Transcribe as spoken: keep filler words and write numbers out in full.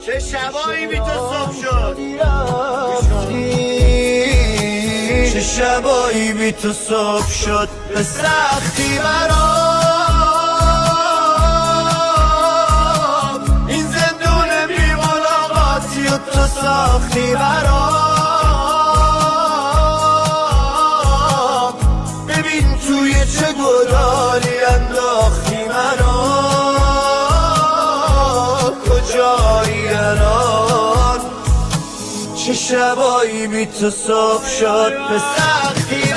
چه شبایی بی تو صبح شد، چه شبایی بی تو صبح شد به سختی برام. این زندون بی ملاقاتی و تو ساختی برام. ببین توی چه گلالی انداختی منو، کجایی الان؟ چه شبایی بی تو صبح شد به سختی